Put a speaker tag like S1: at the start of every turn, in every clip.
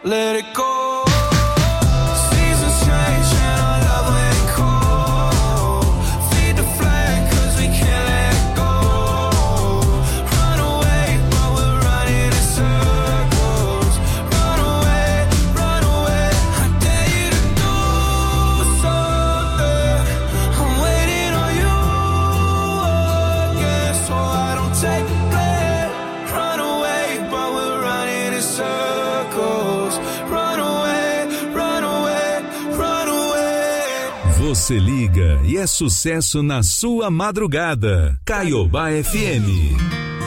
S1: let it go. Seasons change and our love ain't cold. Feed the flame cause we can't let go. Run away but we're running in circles. Run away, I dare you to do something. I'm waiting on you again, so I don't take the blame. Run away but we're running in circles. Run away, run away, run away.
S2: Você liga e é sucesso na sua madrugada. Caiobá FM.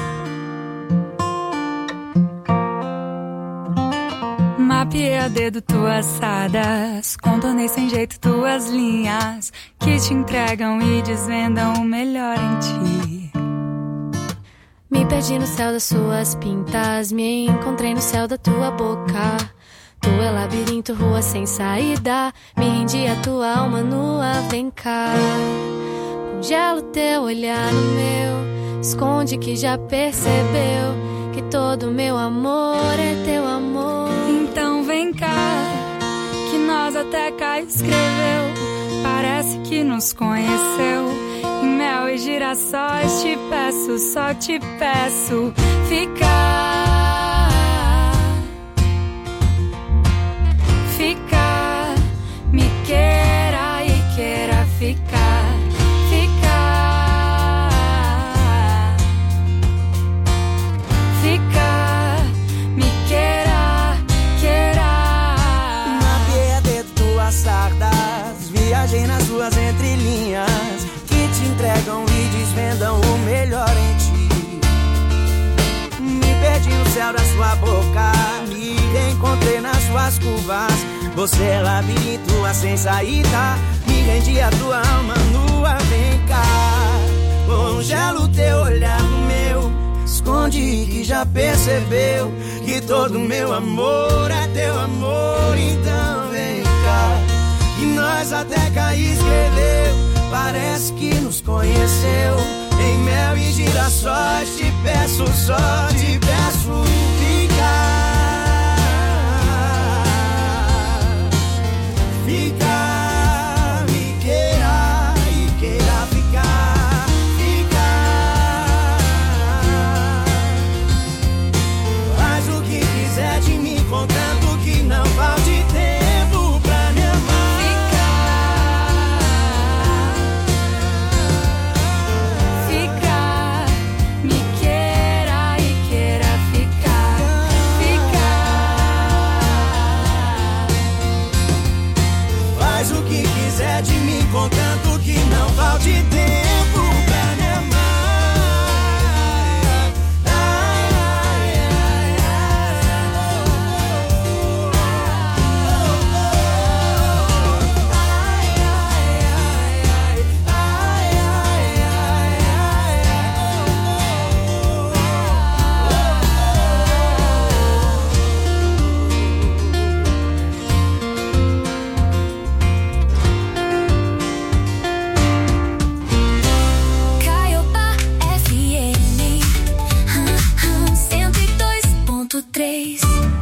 S3: Mapeei a dedo tuas sadas, contornei sem jeito tuas linhas que te entregam e desvendam o melhor em ti.
S4: Me perdi no céu das suas pintas, me encontrei no céu da tua boca. Tu é labirinto, rua sem saída, me rendi a tua alma nua, vem cá. Congelo teu olhar no meu, esconde que já percebeu que todo meu amor é teu amor.
S3: Então vem cá, que nós até cá escreveu, parece que nos conheceu. Em mel e girassóis te peço, só te peço ficar. Ficar, me queira e queira ficar. Ficar, ficar, me queira, queira.
S5: Mapeei a dedo tuas sardas, viajei nas suas entrelinhas que te entregam e desvendam o melhor em ti. Me perdi no céu da sua boca, me encontrei nas suas curvas. Você é labirinto, sem saída, me rendi a tua alma nua, vem cá. Congelo teu olhar no meu, esconde que já percebeu que todo meu amor é teu amor. Então vem cá, que nós até cá escreveu, parece que nos conheceu. Em mel e girassóis te peço, só te peço ficar. Ficar, me queira e queira ficar. Ficar, faz o que quiser de mim, contanto que não falte tempo pra me amar.
S3: Ficar, me queira e queira ficar. Ficar,
S5: Faz o que quiser de mim, contanto que não falte tempo pra me amar. Ai, ai, ai,
S4: Caiobá FM 102.3.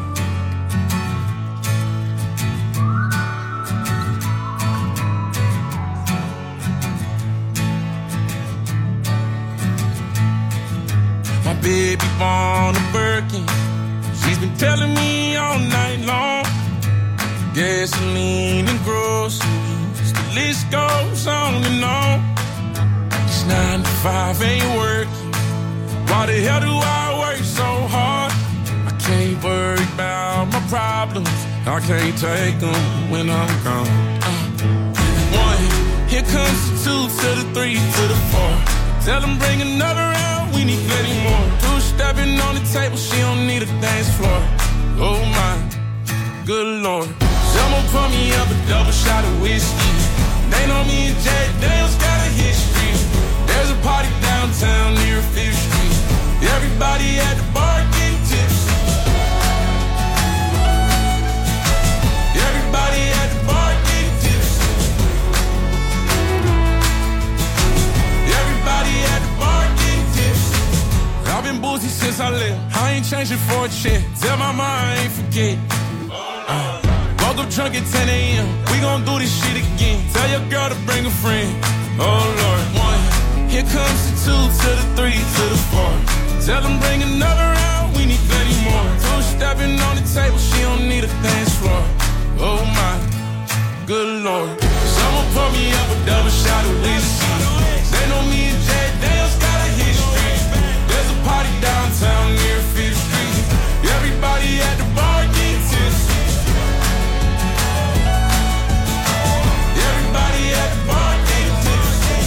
S1: My baby born a Birkin. She's been telling me all night long. Gasoline and groceries, the list goes on and on. It's 9 to 5, ain't working. Why the hell do I work so hard? I can't worry about my problems, I can't take them when I'm gone. 1, here comes the 2 to the 3 to the 4. Tell them bring another round, we need plenty more. 2 stepping on the table, she don't need a dance floor. Oh my, good lord. Someone pour me up a double shot of whiskey. They know me and Jay Dale's got a history. There's a party downtown near 5th Street. Everybody at the bar getting tipsy. Everybody at the bar getting tipsy. Everybody at the bar getting tipsy. I've been boozy since I left, I ain't changing for a check. Tell my mind I ain't forget. Woke up drunk at 10 a.m. We gon' do this shit again. Tell your girl to bring a friend. Oh Lord, 1. Here comes the 2 to the 3 to the 4. Tell them bring another round. We need plenty more. 2 stepping on the table. She don't need a dance floor. Oh my, good Lord. Someone pour me up a double shot of whiskey. They know me and Jack Daniels got a history. There's a party downtown near 5th Street. Everybody at the bar get tipsy. Everybody at the bar get tipsy.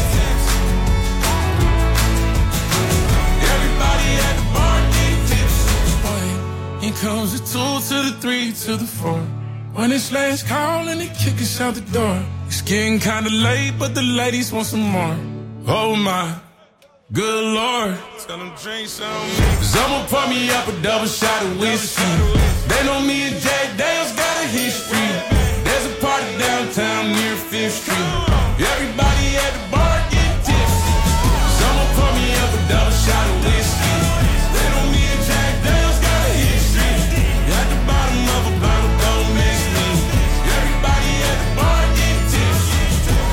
S1: Everybody at the bar get tipsy. Here comes the 2 to the 3 to the 4. When it's last call and they kick us out the door. It's getting kinda late, but the ladies want some more. Oh my, good Lord. Tell them drink some. Someone pour me up a double shot of whiskey. They know me and Jack Daniels got a history. There's a party downtown near 5th Street. Everybody at the bar get tipsy. Someone pour me up a double shot of whiskey. They know me and Jack Daniels got a history. At the bottom of a bottle, don't miss me. Everybody at the bar get tipsy.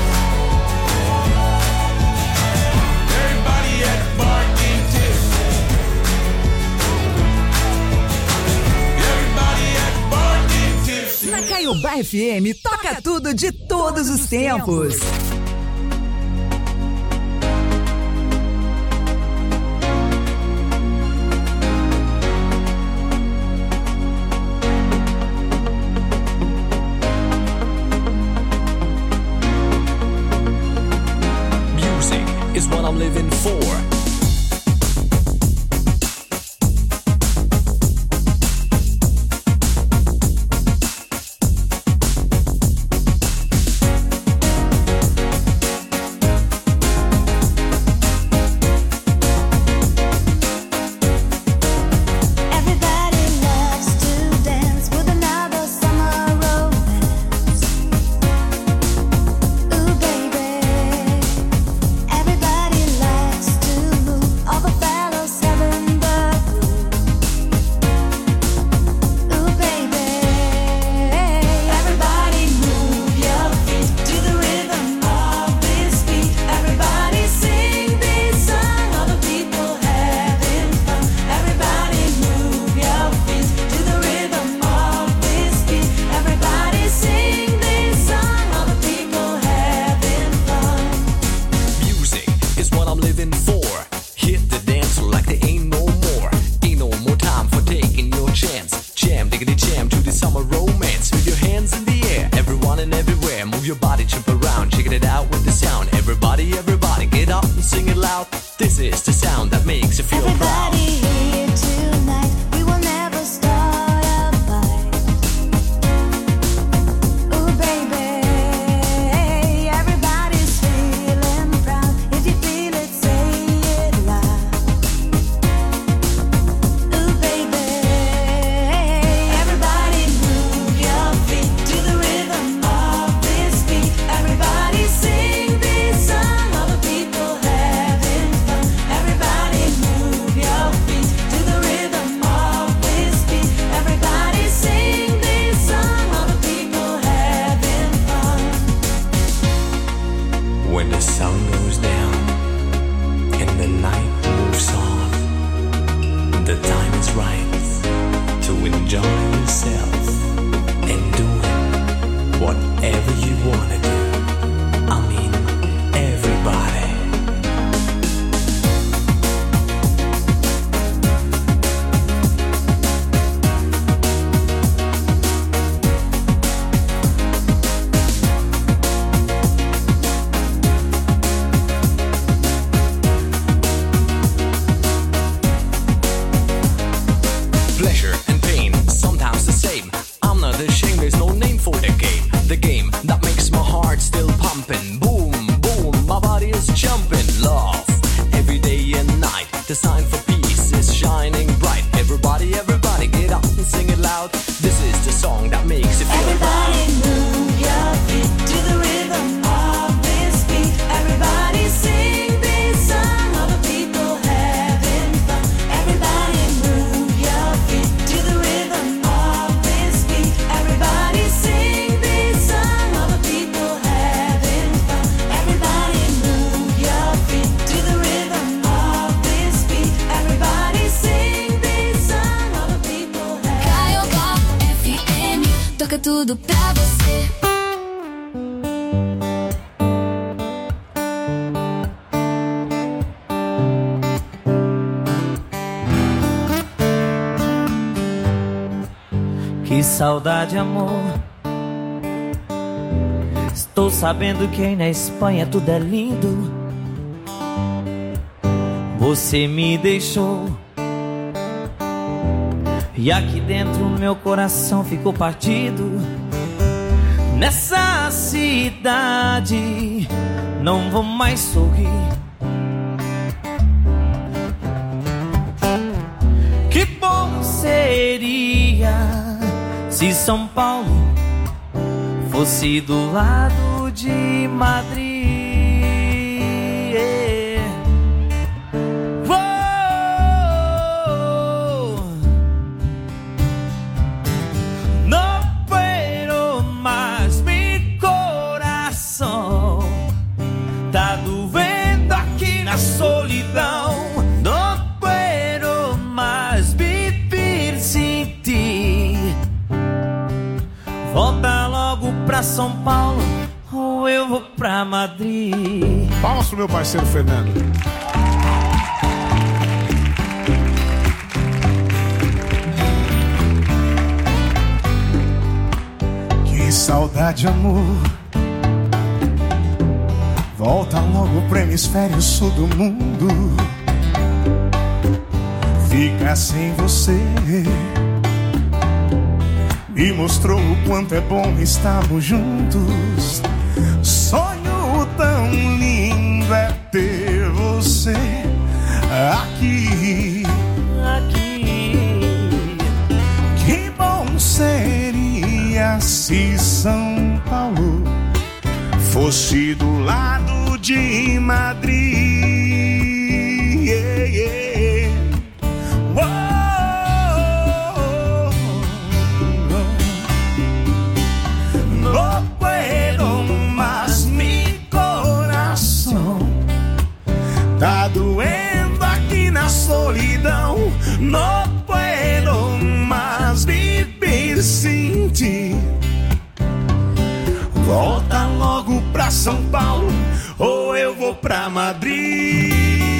S1: Everybody at the bar get tipsy. Everybody at the bar get tipsy.
S6: Na Caiobá FM, toca tudo de todos os tempos.
S7: Is what I'm living for.
S8: toca tudo pra você.
S9: Que saudade, amor. Estou sabendo que aí na Espanha tudo é lindo. Você me deixou e aqui dentro meu coração ficou partido. Nessa cidade não vou mais sorrir. Que bom seria se São Paulo fosse do lado de Madrid. Solidão, não quero mais viver sem ti. Volta logo pra São Paulo ou eu vou pra Madrid.
S10: Palmas pro meu parceiro Fernando. Que saudade, amor. Volta logo pro hemisfério sul do mundo. Ficar sem você me mostrou o quanto é bom estarmos juntos. Sonho tão lindo é ter você aqui. Que bom seria se São Paulo fosse do lado de Madrid. Oh, no puedo más, mi coração tá doendo aqui na solidão. No puedo más viver sem ti. Volta logo pra São Paulo ou eu vou pra Madrid.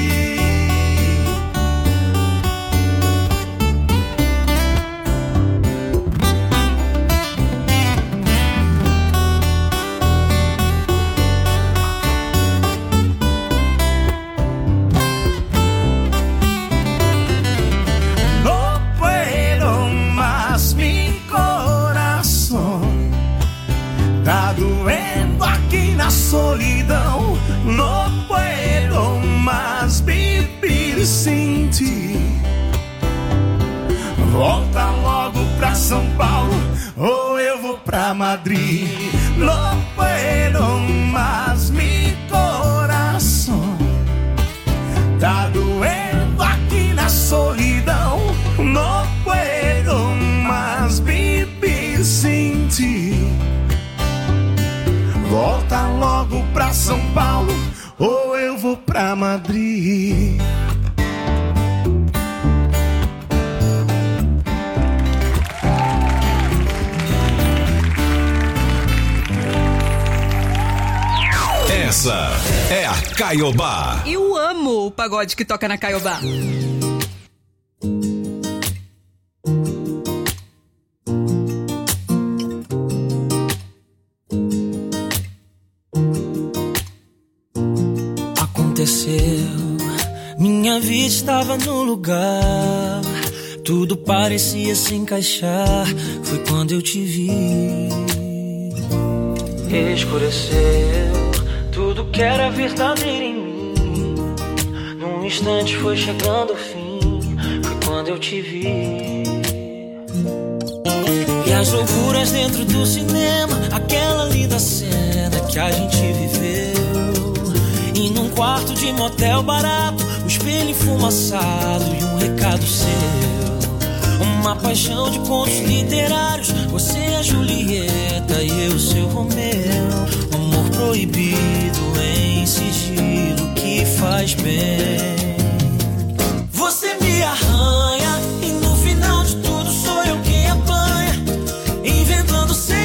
S10: No puedo más, mi coração tá doendo aqui na solidão. No puedo más vivir sem ti. Volta logo pra São Paulo ou eu vou pra Madrid. No puedo más, mi coração tá doendo aqui na solidão. No puedo más vivir sem ti. Volta logo pra São Paulo ou eu vou pra Madrid.
S2: Essa é a Caiobá.
S6: Eu amo o pagode que toca na Caiobá.
S9: Minha vida estava no lugar, tudo parecia se encaixar. Foi quando eu te vi. Escureceu tudo que era verdadeiro em mim. Num instante foi chegando ao fim. Foi quando eu te vi. E as loucuras dentro do cinema, aquela linda cena que a gente viveu. E num quarto de motel barato, o espelho enfumaçado e um recado seu. Uma paixão de contos literários, você é Julieta e eu seu Romeu. Amor proibido em sigilo que faz bem. Você me arranha e no final de tudo sou eu quem apanha, inventando seu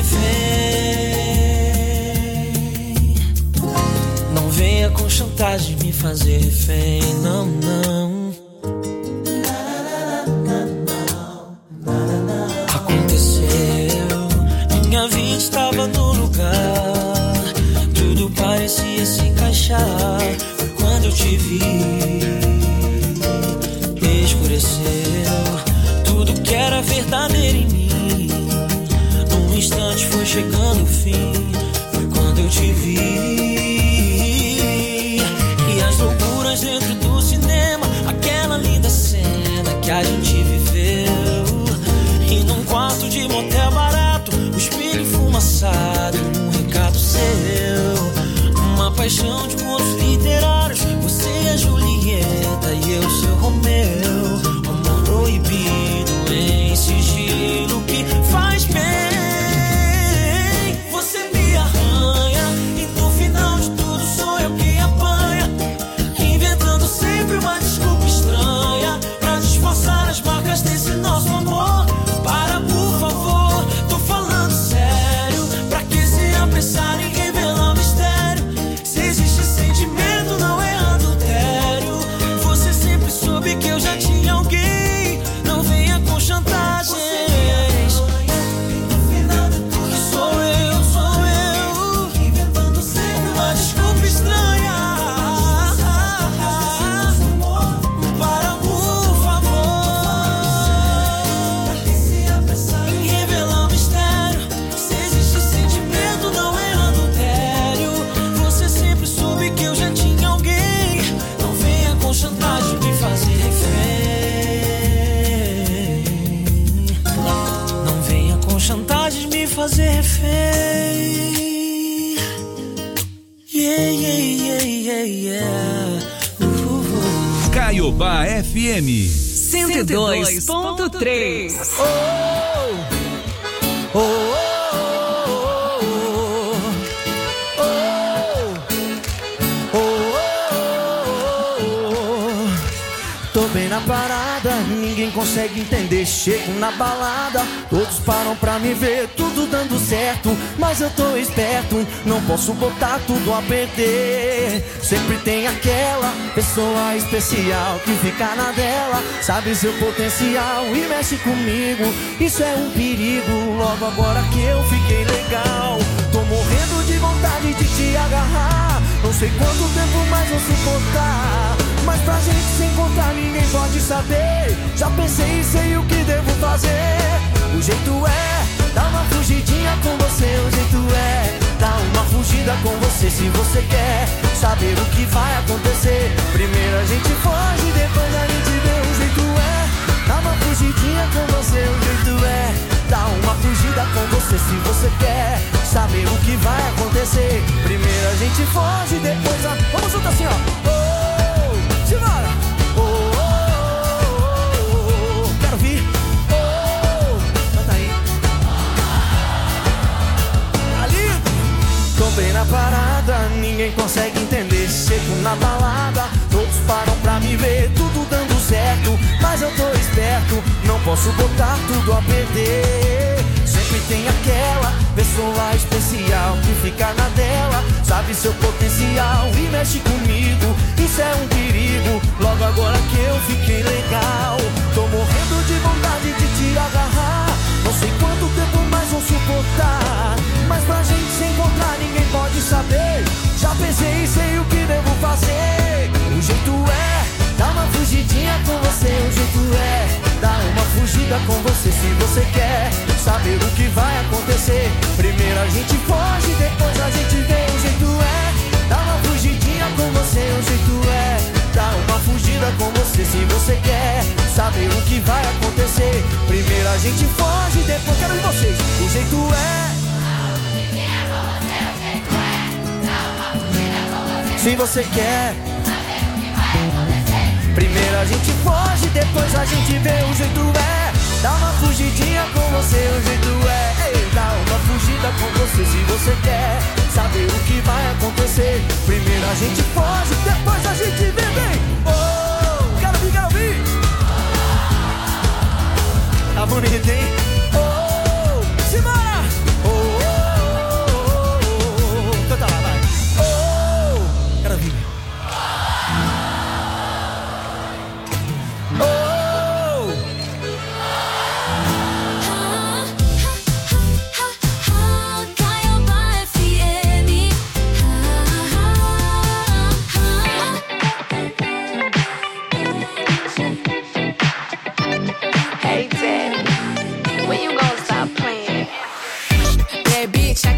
S9: refém. Não venha com chantagem me fazer refém, não, não. Aconteceu, minha vida estava no lugar, tudo parecia se encaixar. Foi quando eu te vi, escureceu tudo que era verdadeiro em mim. Num instante foi chegando o fim, foi quando eu te vi. E as loucuras dentro do cinema, aquela linda cena que a gente viveu. E num quarto de motel barato, o espelho enfumaçado, um recado seu. Uma paixão de contos literários, você é Julieta e eu seu Romeu. Amor proibido em sigilo que faz bem. Você me arranha e no final de tudo sou eu quem apanha, inventando sempre uma desculpa estranha pra disfarçar as marcas desse nosso amor. Para, por favor, tô falando sério, pra que se apressar em revelar o mistério? Se existe sentimento, não é adultério. Você sempre soube que eu já tinha alguém. Não venha com chantagens. Sou eu, inventando sempre uma desculpa estranha. Para, por favor, em revelar o mistério. Se existe sentimento, não é adultério. Você sempre soube que eu já tinha alguém. Não venha com chantagem me fazer refém. Não venha com chantagem me fazer refém. Yeah, yeah, yeah, yeah, yeah.
S2: Caiobá FM
S6: 102.3.
S5: Tô bem na parada, ninguém consegue entender. Chego na balada, todos param pra me ver, tudo dando certo, mas eu tô esperto, não posso botar tudo a perder. Sempre tem aquela pessoa especial que fica na dela, sabe seu potencial e mexe comigo. Isso é um perigo, logo agora que eu fiquei legal. Tô morrendo de vontade de te agarrar, não sei quanto tempo mais vou suportar, mas pra gente se encontrar ninguém pode saber. Já pensei e sei o que devo fazer. O jeito é dar uma fugidinha com você. O jeito é dar uma fugida com você. Se você quer saber o que vai acontecer, primeiro a gente foge, depois a gente vê. O jeito é dar uma fugidinha com você. O jeito é dar uma fugida com você. Se você quer saber o que vai acontecer, primeiro a gente foge, depois a... Vamos junto assim, ó. Simbora! Quero ouvir! Canta aí! Ali! Tô bem na parada, ninguém consegue entender. Chego na balada, todos param pra me ver, tudo dando certo, mas eu tô esperto, não posso botar tudo a perder. Sempre tem aquela pessoa especial que fica na dela, sabe seu potencial e mexe comigo. Isso é um perigo, logo agora que eu fiquei legal. Tô morrendo de vontade de te agarrar, não sei quanto tempo mais vou suportar, mas pra gente se encontrar ninguém pode saber. Já pensei e sei o que devo fazer. O jeito é dar uma fugidinha com você. O jeito é dar uma fugida com você. Se você quer saber o que vai acontecer, primeiro a gente foge, depois a gente vê. O jeito é dar uma fugidinha com você. O jeito é dar uma fugida com você. Se você quer saber o que vai acontecer, primeiro a gente foge, depois quero ir vocês. O jeito é... Se você quer, primeiro a gente foge, depois a gente vê. O jeito é dar uma fugidinha com você. O jeito é dar uma fugida com você. Se você quer saber o que vai acontecer, primeiro a gente foge, depois a gente vê. Vem! Oh, quero ouvir! Tá bonito, hein? Oh, simbora! Oh,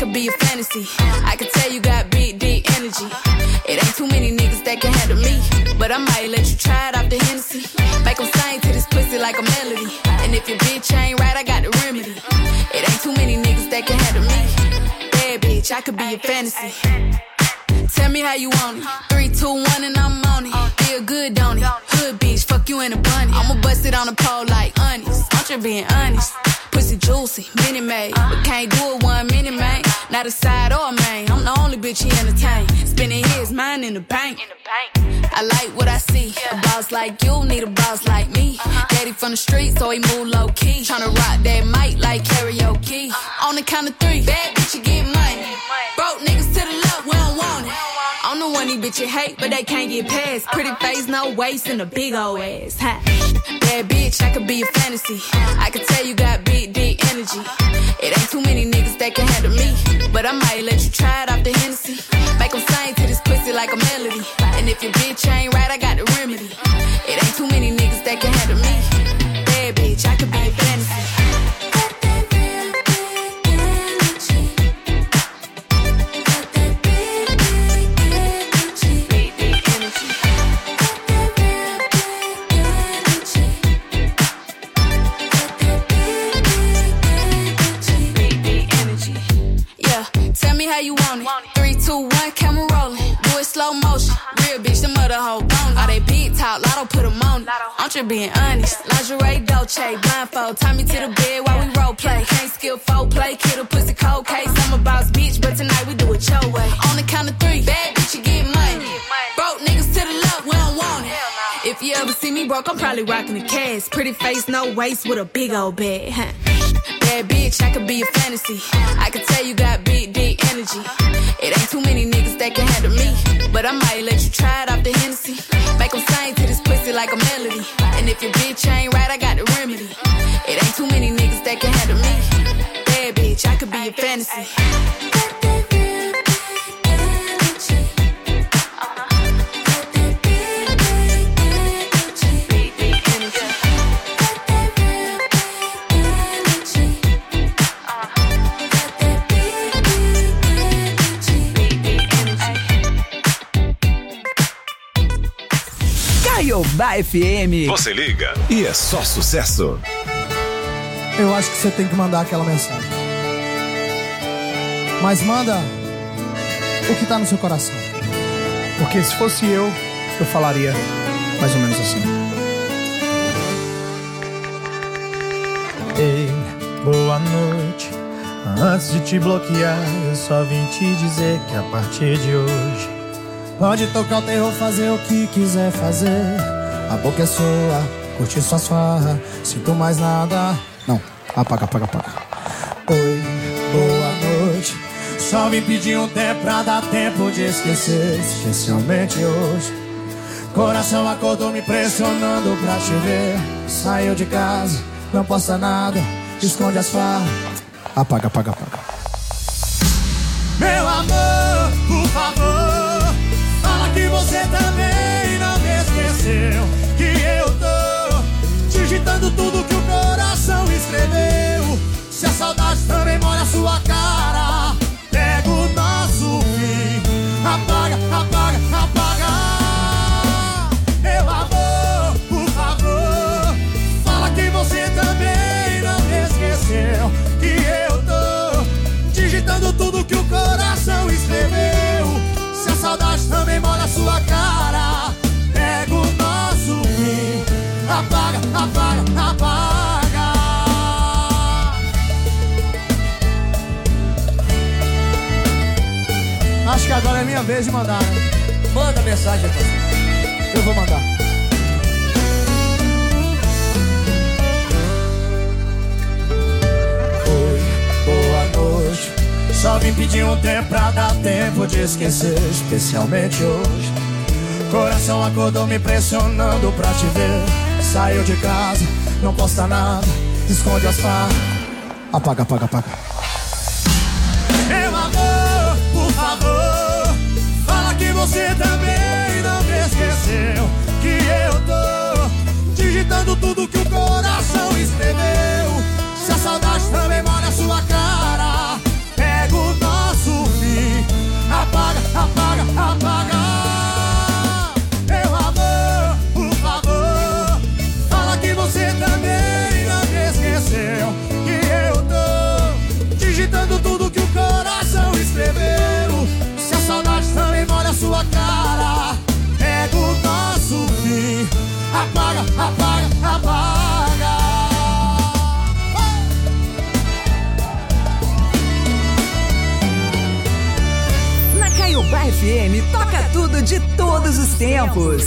S8: could be a fantasy. I could tell you got big, deep energy. It ain't too many niggas that can handle me, but I might let you try it off the Hennessy. Make them sing to this pussy like a melody. And if your bitch ain't right, I got the remedy. It ain't too many niggas that can handle me. Bad bitch, I could be a fantasy. Tell me how you want it. 3, 2, 1 and I'm on it. Feel good, don't it? Hood bitch, fuck you in a bunny. I'ma bust it on the pole like honest. I'm just being honest. Pussy juicy, mini made, but can't do it 1 minute, man. Not a side or a main. I'm the only bitch he entertain. Spending his mind in the bank. I like what I see. A boss like you need a boss like me. Daddy from the street, so he move low key. Tryna rock that mic like karaoke. On the count of 3, bad bitch you get money. Broke niggas to the left, we don't want it. I'm the one these bitches hate, but they can't get past. Pretty face, no waist, and a big old ass. Ha. Bad bitch, I could be a fantasy. I could tell you got big, deep energy. It ain't too many niggas that can handle me, but I might let you try it off the Hennessy. Make them sing to this pussy like a melody. And if your bitch ain't right, I got the remedy. It ain't too many niggas that can handle me. Bad bitch, I could be a fantasy. How you want it? 3, 2, 1, camera rolling. Do it slow motion. Real bitch, the mother hoe bone. All they big talk, lotto put them on it. I'm just being honest. Lingerie, Dolce, blindfold. Tie me to the bed while we role play. Can't skill folk play, kid a pussy cold case. I'm a boss bitch, but tonight we do it your way. On the count of 3, bad bitch, you get money. Broke niggas to the left, we don't want it. If you ever see me broke, I'm probably rocking the cash. Pretty face, no waist, with a big old bag. Huh? Bad bitch, I could be a fantasy. I could tell you got big, deep energy. It ain't too many niggas that can handle me, but I might let you try it off the Hennessy. Make them sing to this pussy like a melody. And if your bitch ain't right, I got the remedy. It ain't too many niggas that can handle me. Bad bitch, I could be a fantasy.
S6: Caiobá FM.
S2: Você liga e é só sucesso.
S11: Eu acho que você tem que mandar aquela mensagem. Mas manda o que tá no seu coração. Porque se fosse eu falaria mais ou menos assim.
S12: Ei, boa noite. Antes de te bloquear, eu só vim te dizer que a partir de hoje
S11: pode tocar o terror, fazer o que quiser fazer. A boca é sua, curtir suas farras. Sinto mais nada. Não, apaga. Oi, boa noite. Só vim pedir um tempo pra dar tempo de esquecer. Especialmente hoje. Coração acordou me pressionando pra te ver. Saiu de casa, não posta nada. Esconde as farras. Apaga. Meu amor, por favor, fala que você também não me esqueceu. Que eu tô digitando tudo que o coração escreveu. Se a saudade também molha a sua cara, pega o nosso fim. Apaga. Meu amor, por favor, fala que você também não me esqueceu. Que eu tô digitando tudo que o coração escreveu. Se a saudade também molha a sua cara, pega o nosso fim. Apaga. Acho que agora é minha vez de mandar, né? Manda mensagem, parceiro. Eu vou mandar. Oi, boa noite. Só vim pedir um tempo pra dar tempo de esquecer. Especialmente hoje. Coração acordou me pressionando pra te ver. Saiu de casa, não posta nada. Esconde as farras. Apaga. Meu amor, por favor, fala que você também não me esqueceu. Que eu tô digitando tudo que o coração escreveu. Se a saudade também molha a sua cara, pega o nome. apaga, apaga, apaga.
S6: Na Caiobá FM, toca tudo de todos os tempos.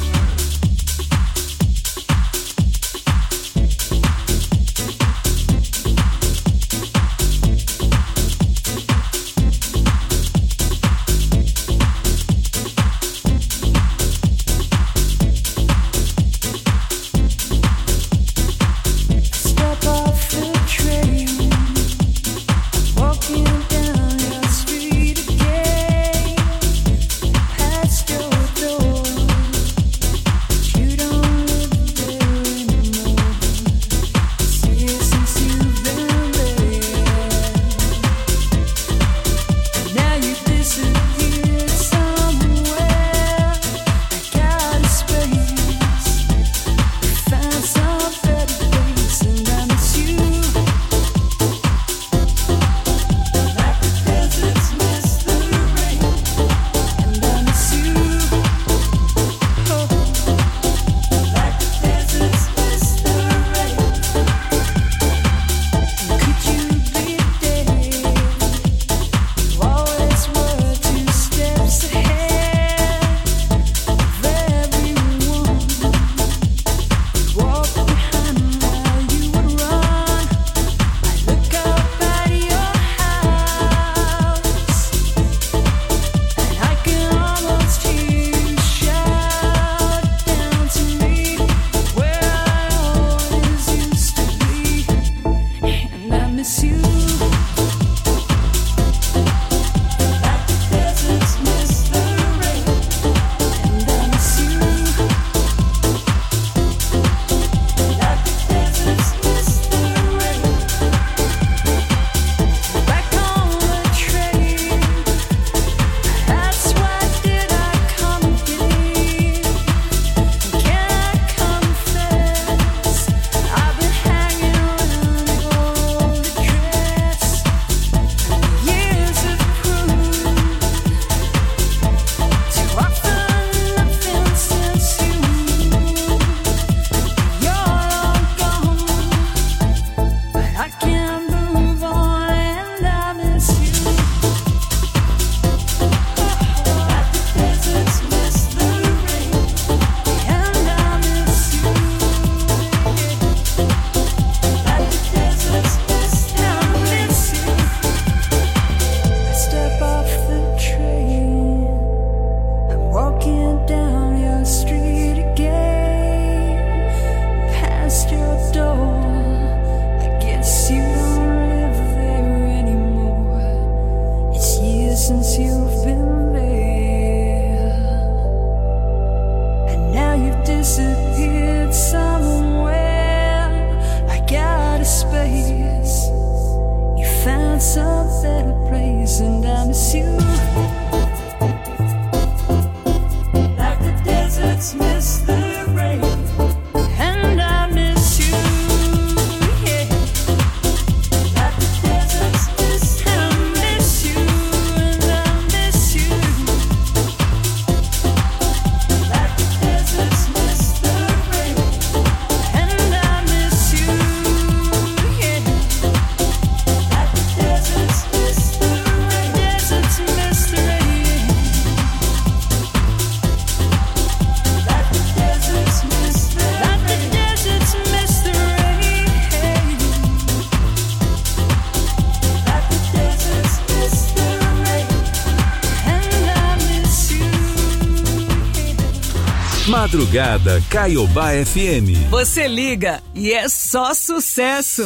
S2: Madrugada Caiobá FM.
S6: Você liga e é só sucesso.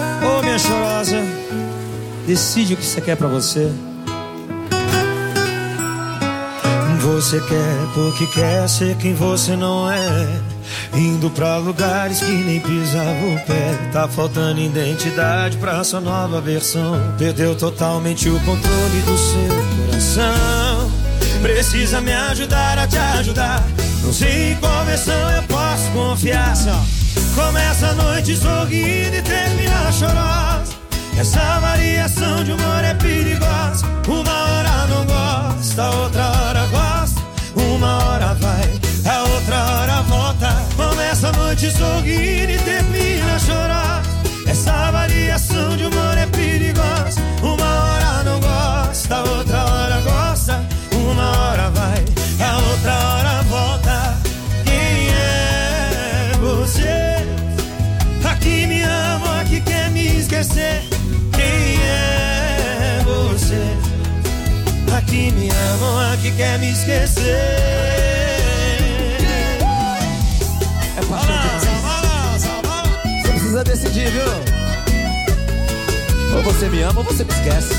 S12: Ô minha chorosa, decide o que você quer pra você. Você quer porque quer ser quem você não é, indo pra lugares que nem pisava o pé. Tá faltando identidade pra sua nova versão. Perdeu totalmente o controle do seu coração. Precisa me ajudar a te ajudar. Não sei em qual versão eu posso confiar. Começa a noite sorrindo e termina chorosa. Essa variação de humor é perigosa. Uma hora não gosta, outra hora gosta. Uma hora vai, a outra hora volta. Começa noite sorrir e termina a chorar. Essa variação de humor é perigosa. Uma hora não gosta, outra hora gosta. Uma hora vai, a outra hora volta. Quem é você? Aqui me ama, aqui quer me esquecer. Quem é você? Aqui me ama, aqui quer me esquecer.
S13: É paixão demais. Você precisa decidir, viu? Ou você me ama ou você me esquece.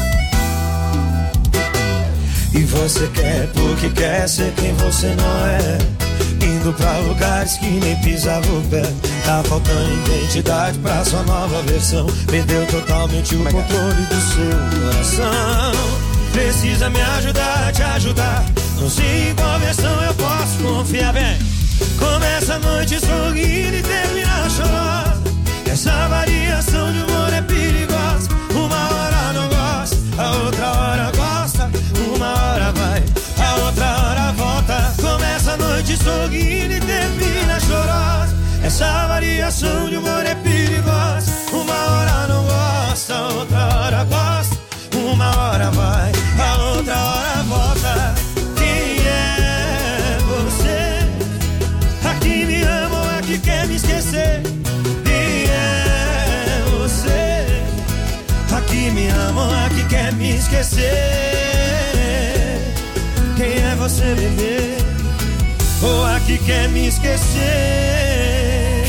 S12: E você quer porque quer ser quem você não é. Indo pra lugares que nem pisava o pé. Tá faltando identidade pra sua nova versão. Perdeu totalmente o controle do seu coração. Precisa me ajudar, te ajudar. Não sei em qual versão eu posso confiar bem. Começa a noite sorrindo e termina chorando. Essa variação de humor é perigosa. Uma hora não gosta, a outra hora gosta. Uma hora vai, a outra hora volta. Começa a noite sorrindo e termina chorosa. Essa variação de humor é perigosa. Uma hora não gosta, a outra hora gosta. Uma hora vai, a outra hora volta. Quem é você? Aqui me ama ou aqui quer me esquecer? Quem é você? Aqui me ama ou aqui quer me esquecer? Quem é você, bebê? Ou aqui quer me esquecer?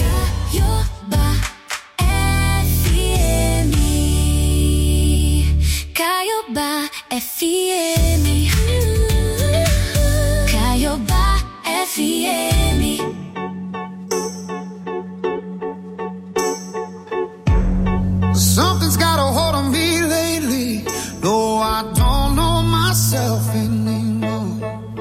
S4: Caiobá FM. Caiobá FM.
S11: Something's got a hold on me lately. No, I don't know myself anymore.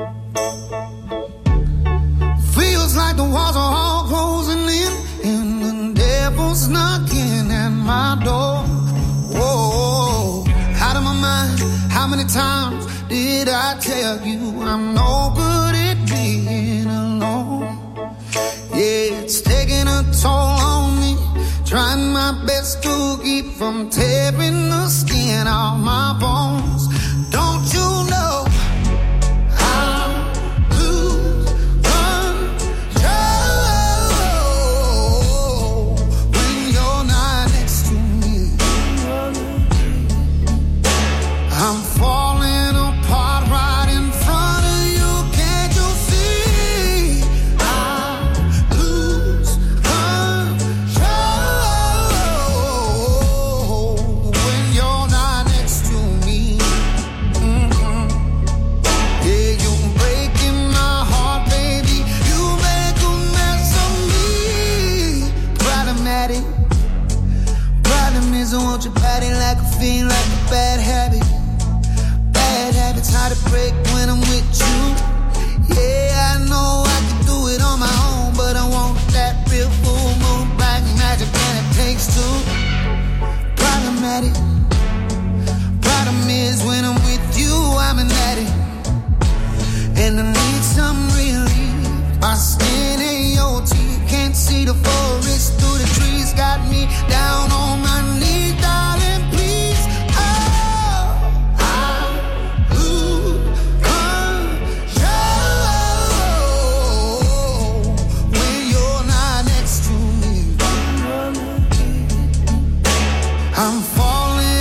S11: Feels like the walls are all closing in, and the devil's knocking at my door. Whoa, out of my mind. How many times did I tell you I'm no good at being alone? Yeah, it's taking a toll on me. Trying my best to keep from tearing the skin off my bones. Don't you know I'll lose control when you're not next to me? I'm falling apart right in front of you. Can't you see? I'll lose control when you're not next to me. Yeah, you're breaking my heart, baby. You make a mess of me. Problematic. Problem is I want your body like a fiend, like a bad habit. Bad habits hard to break when I'm with you. Yeah, I know I can do it on my own, but I want that real full moon black magic, and it takes two. Problematic. Problem is when I'm with you, I'm an addict, and I need some relief. My skin ain't your teeth, can't see the forest through the trees. Got me down on my knees, darling, please. Oh, I'll lose control when you're not next to me. I'm falling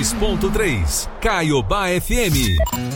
S2: 102.3 Caiobá FM.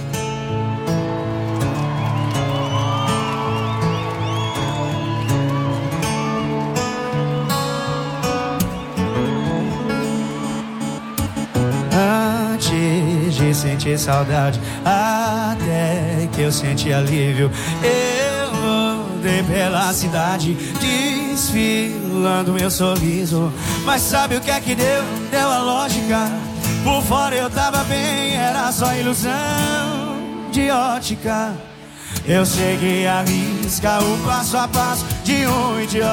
S12: Antes de sentir saudade, até que eu senti alívio, eu andei pela cidade desfilando meu sorriso. Mas sabe o que é que deu? Deu a lógica. Por fora eu tava bem, era só ilusão de ótica. Eu segui a risca, o passo a passo de um idiota.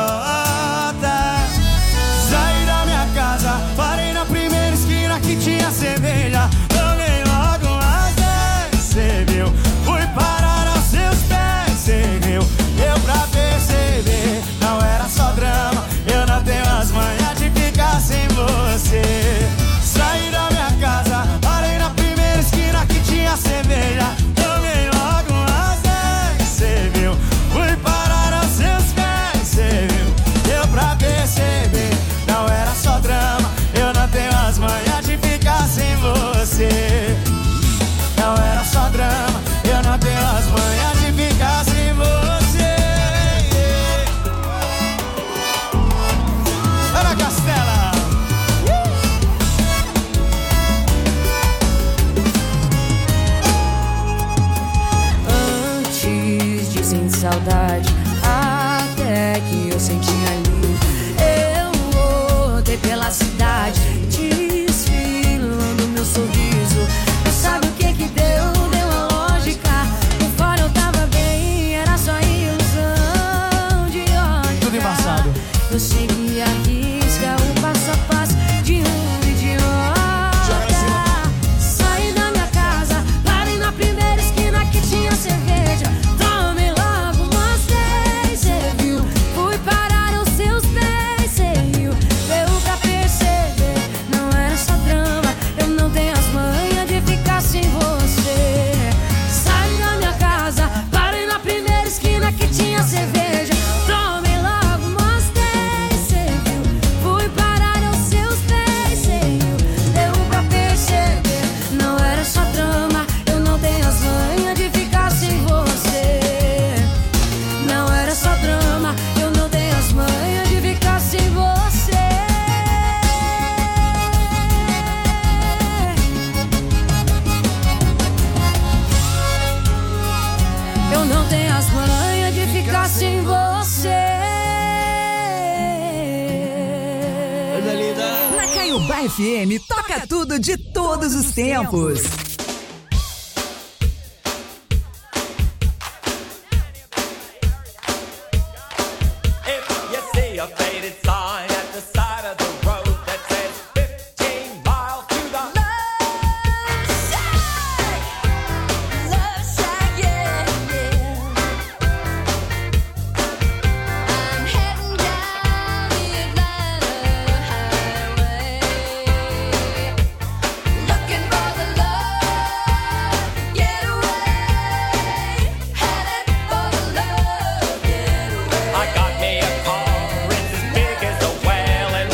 S12: Saí da minha casa, parei na primeira esquina que tinha cerveja. Tomei logo umas 10, cê viu? Fui parar aos seus pés, cê viu? Deu pra perceber, não era só drama. Eu não tenho as manhas de ficar sem você. Saí da minha casa, parei na primeira esquina que tinha cerveja. Tomei logo umas 10, cê viu? Fui parar aos seus pés, cê viu? Deu pra perceber, não era só drama. Eu não tenho as manhas de ficar sem você. Não era só drama, eu não tenho as manhas de ficar sem você. Ana Castela.
S4: Antes de sentir saudade, até que eu senti alívio, eu rodei pela cidade desfilando meu sorriso. Mas sabe o que que deu? Deu a lógica. Por fora eu tava bem, era só ilusão de ótica.
S12: Tudo embaçado.
S4: Eu segui a risca, o passo a passo de um idiota. Saí da minha casa, parei na primeira esquina que tinha cerveja. Tomei logo umas 10, cê viu? Fui parar aos seus pés, cê riu? Deu pra perceber, não era só drama. Eu não tenho as manhas de ficar sem você. Saí da minha casa, parei na primeira esquina que tinha cerveja. Tomei logo umas 10, cê viu? Fui parar aos seus pés, cê riu? Deu pra perceber, não era só drama. Eu não tenho as manhas de ficar sem você. Não era só drama, eu não tenho as manhas de ficar sem você. Eu não tenho as manhas de ficar sem você.
S6: Na Caiobá FM, toca tudo de todos os tempos.
S14: If you see a faded sign at the side of the road that says 15 miles to the
S4: Love Shack, yeah, yeah. I'm heading down the Atlanta highway, looking for the love getaway, headed for the love getaway.
S14: I got me a car, it's as big as a well, and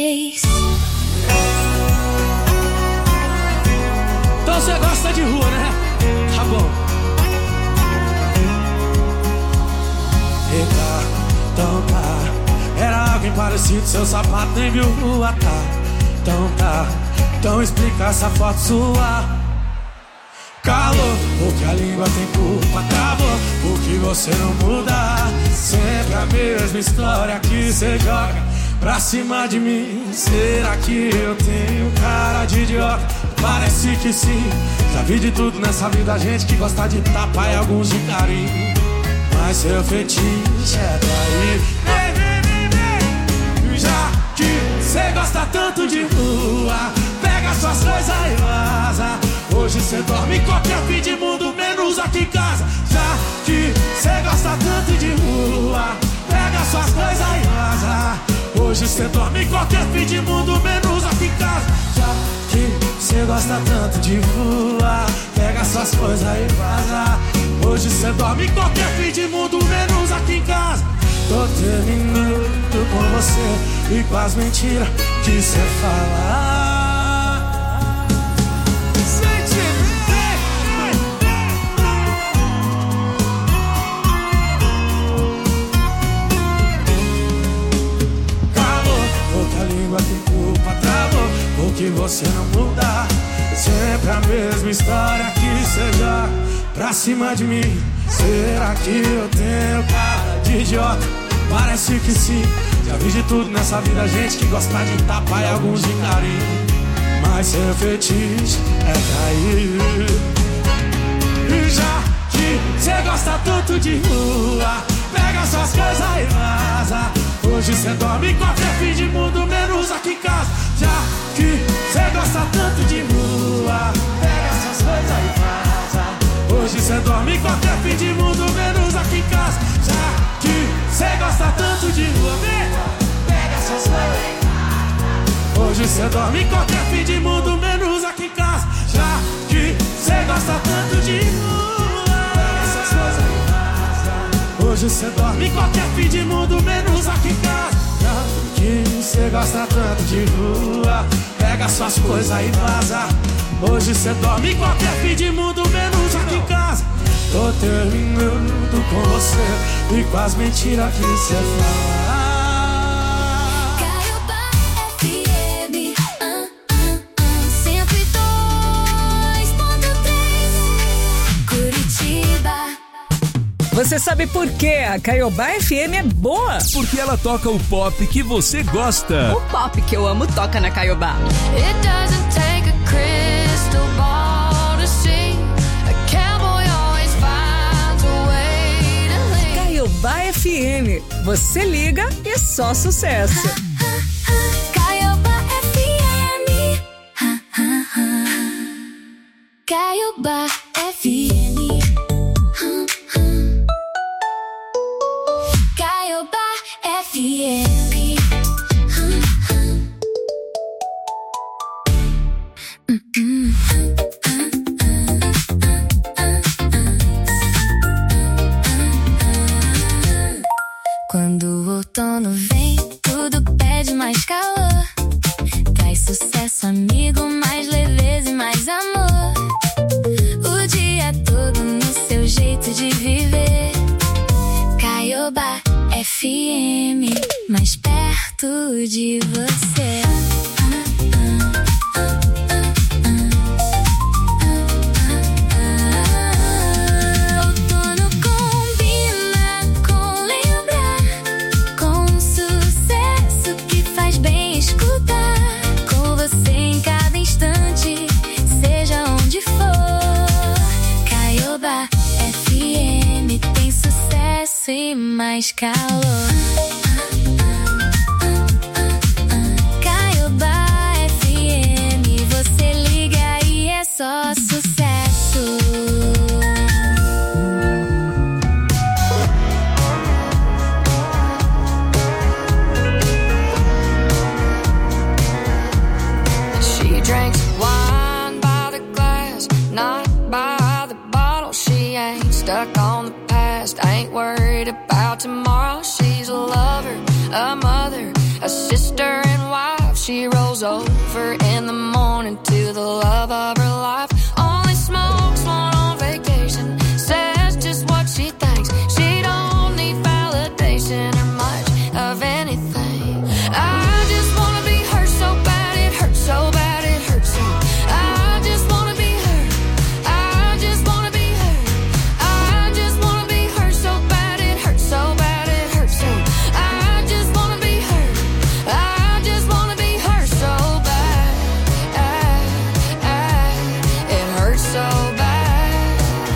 S4: vez.
S9: Então você gosta de rua, né? Tá bom. Eita, então tá. Era alguém parecido, seu sapato nem viu rua, tá. Então tá, então explica essa foto sua. Calor, porque a língua tem culpa, travou, porque você não muda. Sempre a mesma história que você joga pra cima de mim. Será que eu tenho cara de idiota? Parece que sim. Já vi de tudo nessa vida, gente que gosta de tapa e alguns de carinho. Mas seu fetiche é trair. Já que cê gosta tanto de rua, pega suas coisas e vaza. Hoje cê dorme em qualquer fim de mundo, menos aqui em casa. Já que cê gosta tanto de rua, pega suas coisas e vaza. Hoje cê dorme em qualquer fim de mundo, menos aqui em casa. Já que cê gosta tanto de rua, pega suas coisas e vaza. Hoje cê dorme em qualquer fim de mundo, menos aqui em casa. Tô terminando com você e com as mentiras que cê fala. Calor, porque a língua tem culpa, travou, porque você não muda. Sempre a mesma história que cê joga pra cima de mim. Será que eu tenho cara de idiota? Parece que sim. Já vi de tudo nessa vida, gente que gosta de tapa e alguns de carinho. Mas seu fetiche é trair. E já que cê gosta tanto de rua, pega suas coisas e vaza. Hoje cê dorme em qualquer fim de mundo, menos aqui em casa. Já que cê gosta tanto de rua, pega suas coisas e vaza. Hoje cê dorme em qualquer fim de mundo, menos aqui em casa. Já que cê gosta tanto de rua, pega suas coisas e vaza. Hoje cê dorme em qualquer fim de mundo, menos aqui em casa. Já que cê gosta tanto de rua, pega suas coisas e vaza. Hoje cê dorme em qualquer fim de mundo, menos aqui em casa. Já que cê gosta tanto de rua, pega suas coisas e vaza. Hoje cê dorme em qualquer fim de mundo, menos aqui em casa. Tô terminando com você e com as mentiras que cê fala.
S4: Caiobá FM 102.3 Curitiba.
S6: Você sabe por que a Caiobá FM é boa?
S2: Porque ela toca o pop que você gosta.
S6: O pop que eu amo toca na Caiobá.
S4: It doesn't take a crystal ball to see. A cowboy always finds a way to leave.
S6: Caiobá FM. Você liga e só sucesso.
S4: Caiobá FM. Caiobá FM. Caiobá FM. Quando o outono vem, tudo pede mais calor. Traz sucesso, amigo, mais leveza e mais amor. O dia todo no seu jeito de viver. Caiobá FM, mais perto de você. Outono combina com lembrar, com sucesso que faz bem escutar. Com você em cada instante, seja onde for. Caiobá FM tem sucesso e mais calor. Caiobá FM, você liga e é só sucesso.
S3: She drinks wine by the glass, not by the bottle. She ain't stuck on the past, ain't worried about tomorrow. She's a lover, a mother, a sister and wife. she rolls over in the morning to the love of her life. Only smokes one on vacation, says just what she thinks. She don't need validation or much of anything. I just wanna be her so bad, it hurts so bad, it hurts so. I just wanna be her, I just wanna be her. I just wanna be her so bad, it hurts so bad, it hurts so. I just wanna be her, I just wanna be her so bad. It hurts so bad.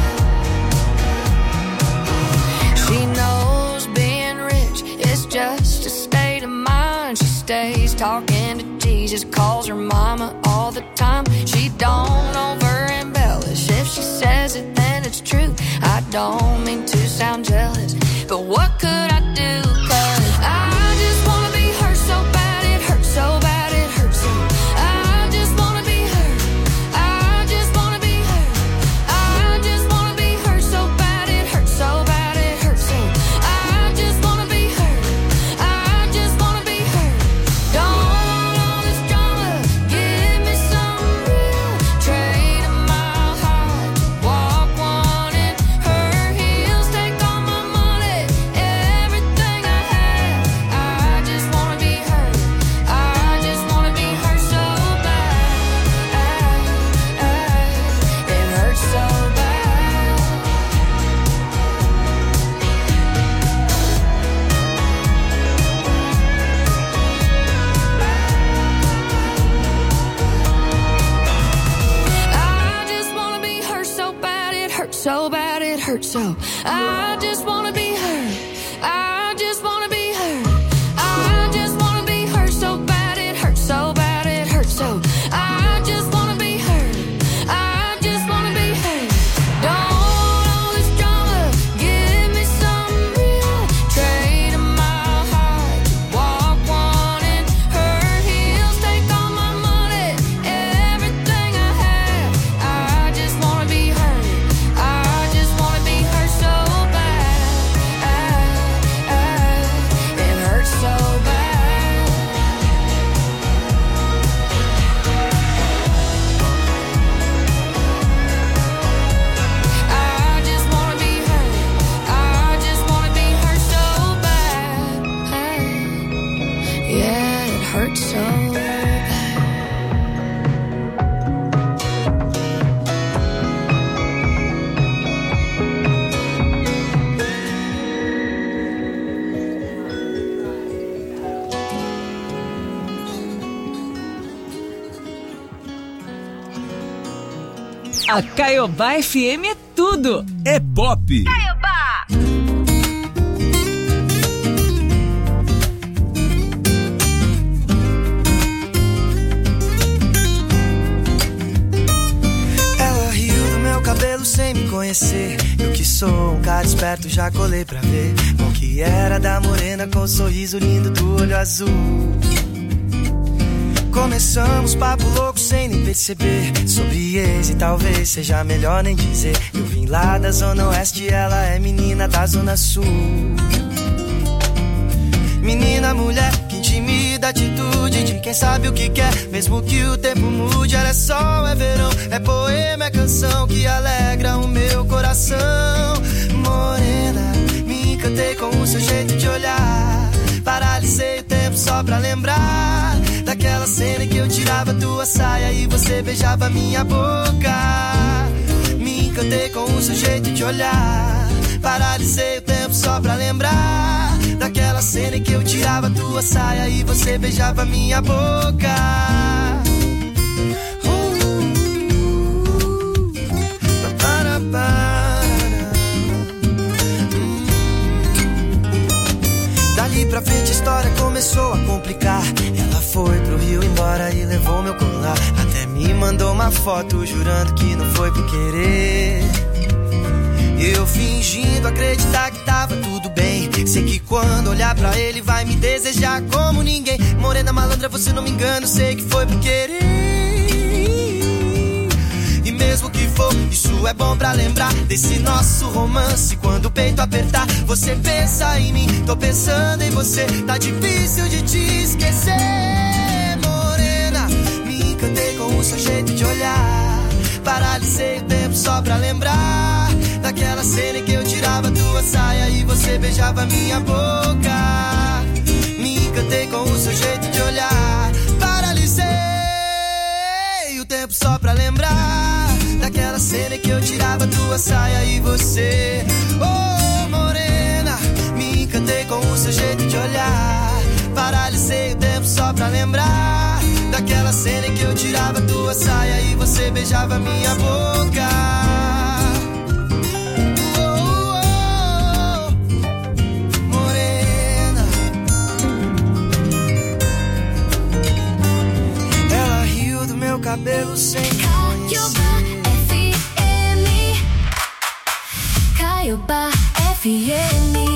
S3: She knows being rich is just a state of mind. She stays talking to Jesus, calls her mama all the time. She don't over embellish. If she says it, then it's true. I don't mean to sound jealous, but what could I do? 'Cause I just wanna be her so bad, it hurts so bad, it hurts so. I just wanna be her, I just wanna be her. I just wanna be her so bad, it hurts so bad, it hurts so. I just wanna be her, I just wanna be her. Don't want all this drama, give me some real. Trade a mile high, walk one in her heels. Take all my money, everything I have. I just wanna be her, I just wanna be her so bad. It hurts so bad. I just wanna be her so bad, it hurts so bad, it hurts so. I just wanna be her, I just wanna be her. I just wanna be her so bad, it hurts so bad, it hurts so. I just wanna be her, I just wanna be her. Don't want all this drama, give me some real. Trade a mile high, walk one in her heels. Take all my money, everything I have. I just wanna be her, I just wanna be her so bad. It hurts so bad. I just wanna be her, I just wanna be her so bad. Yeah, it hurts so bad.
S6: A Caiobá FM é tudo.
S2: É pop.
S5: Ela riu do meu cabelo sem me conhecer. Eu que sou um cara esperto, já colei pra ver qual que era da morena com o sorriso lindo do olho azul. Começamos papo louco sem nem perceber. Sobre ex e talvez seja melhor nem dizer. Eu vim lá da zona oeste, ela é menina da zona sul. Menina, mulher, que intimida, atitude de quem sabe o que quer. Mesmo que o tempo mude, ela é sol, é verão. É poema, é canção que alegra o meu coração. Morena, me encantei com o seu jeito de olhar. Paralisei o tempo só pra lembrar daquela cena em que eu tirava tua saia e você beijava minha boca. Me encantei com o seu jeito de olhar. Paralisei o tempo só pra lembrar daquela cena em que eu tirava tua saia e você beijava minha boca. Dali pra frente a história começou a complicar. Ela foi pro Rio embora e levou meu colar. Até me mandou uma foto jurando que não foi por querer. Eu fingindo acreditar que tava tudo bem. Sei que quando olhar pra ele vai me desejar como ninguém. Morena malandra, você não me engana, sei que foi por querer. E mesmo que for, isso é bom pra lembrar desse nosso romance. Quando o peito apertar, você pensa em mim, tô pensando em você. Tá difícil de te esquecer, morena. Paralisei o tempo só pra lembrar daquela cena em que eu tirava tua saia e você beijava minha boca. Me encantei com o seu jeito de olhar. Paralisei o tempo só pra lembrar daquela cena em que eu tirava tua saia e você, oh morena, me encantei com o seu jeito de olhar. Paralisei o tempo só pra lembrar daquela cena em que eu tirava tua saia e você beijava minha boca. Oh, oh, oh, morena. Ela riu do meu cabelo sem
S4: Caiobá FM.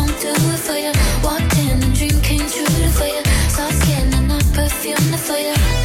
S15: For you.